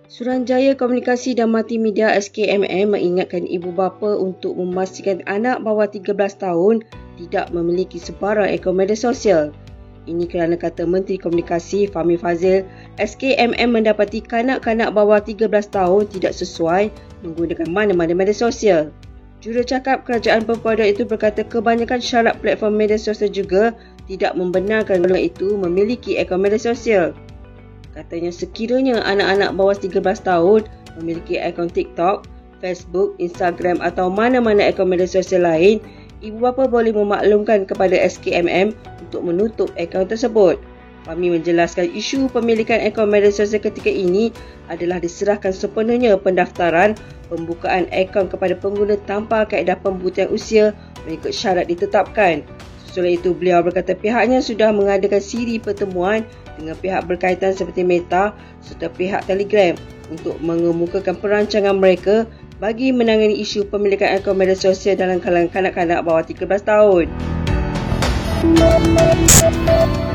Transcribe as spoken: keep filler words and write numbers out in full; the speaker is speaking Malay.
Suruhanjaya Komunikasi dan Multimedia S K M M mengingatkan ibu bapa untuk memastikan anak bawah tiga belas tahun tidak memiliki sebarang akaun media sosial. Ini kerana kata Menteri Komunikasi Fahmi Fadzil, S K M M mendapati kanak-kanak bawah tiga belas tahun tidak sesuai menggunakan mana-mana media sosial. Jurucakap Kerajaan Berkuasa itu berkata kebanyakan syarat platform media sosial juga tidak membenarkan golongan itu memiliki akaun media sosial. Katanya sekiranya anak-anak bawah tiga belas tahun memiliki akaun TikTok, Facebook, Instagram atau mana-mana akaun media sosial lain, ibu bapa boleh memaklumkan kepada S K M M untuk menutup akaun tersebut. Fahmi menjelaskan isu pemilikan akaun media sosial ketika ini adalah diserahkan sepenuhnya pendaftaran pembukaan akaun kepada pengguna tanpa kaedah pembuktian usia mengikut syarat ditetapkan. Sesudah itu, beliau berkata pihaknya sudah mengadakan siri pertemuan dengan pihak berkaitan seperti Meta serta pihak Telegram untuk mengemukakan perancangan mereka bagi menangani isu pemilikan akaun media sosial dalam kalangan kanak-kanak bawah tiga belas tahun.